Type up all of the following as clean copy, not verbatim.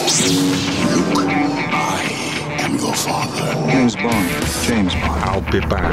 Luke, I am your father. James Bond. I'll be back.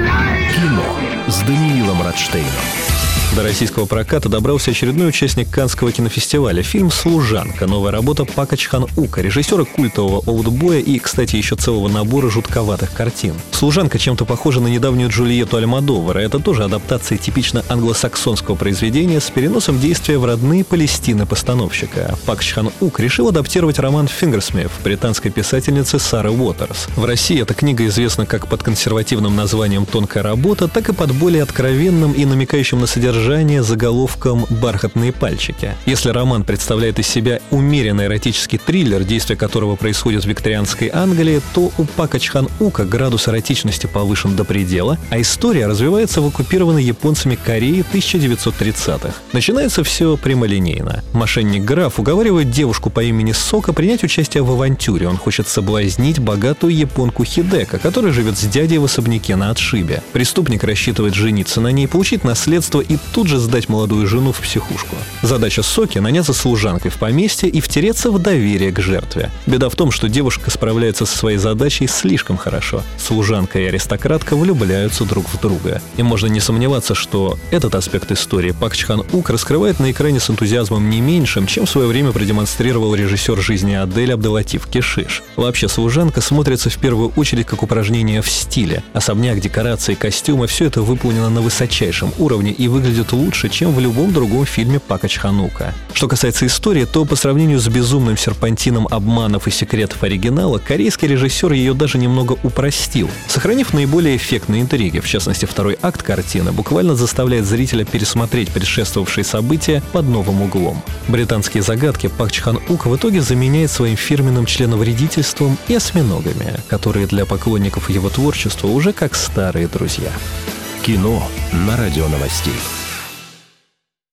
Кино с Даниилом Радштейном. До российского проката добрался очередной участник Каннского кинофестиваля. Фильм «Служанка». Новая работа Пака Чхан-ука, режиссера культового «Олдбоя» и, кстати, еще целого набора жутковатых картин. «Служанка» чем-то похожа на недавнюю Джульетту Альмодовара. Это тоже адаптация типично англосаксонского произведения с переносом действия в родные Палестины постановщика. Пак Чхан-ук решил адаптировать роман «Фингерсмith» британской писательницы Сары Уотерс. В России эта книга известна как под консервативным названием «Тонкая работа», так и под более откровенным и намекающим на содержание заголовком «Бархатные пальчики». Если роман представляет из себя умеренный эротический триллер, действие которого происходит в викторианской Англии, то у Пака Чхан-ука градус эротичности повышен до предела, а история развивается в оккупированной японцами Корее 1930-х. Начинается все прямолинейно. Мошенник-граф уговаривает девушку по имени Сока принять участие в авантюре. Он хочет соблазнить богатую японку Хидеко, которая живет с дядей в особняке на отшибе. Преступник рассчитывает жениться на ней, получить наследство и тут же сдать молодую жену в психушку. Задача Соки — наняться служанкой в поместье и втереться в доверие к жертве. Беда в том, что девушка справляется со своей задачей слишком хорошо. Служанка и аристократка влюбляются друг в друга. И можно не сомневаться, что этот аспект истории Пак Чхан-ук раскрывает на экране с энтузиазмом не меньшим, чем в свое время продемонстрировал режиссер «Жизни Адель» Абдел-Латиф Кешиш. Вообще, «Служанка» смотрится в первую очередь как упражнение в стиле. Особняк, декорации, костюмы — все это выполнено на высочайшем уровне и выглядит лучше, чем в любом другом фильме Пака Чхан-ука. Что касается истории, то по сравнению с безумным серпантином обманов и секретов оригинала, корейский режиссер ее даже немного упростил, сохранив наиболее эффектные интриги. В частности, второй акт картины буквально заставляет зрителя пересмотреть предшествовавшие события под новым углом. Британские загадки Пак Чхан-ук в итоге заменяет своим фирменным членовредительством и осьминогами, которые для поклонников его творчества уже как старые друзья. Кино на радио новостей.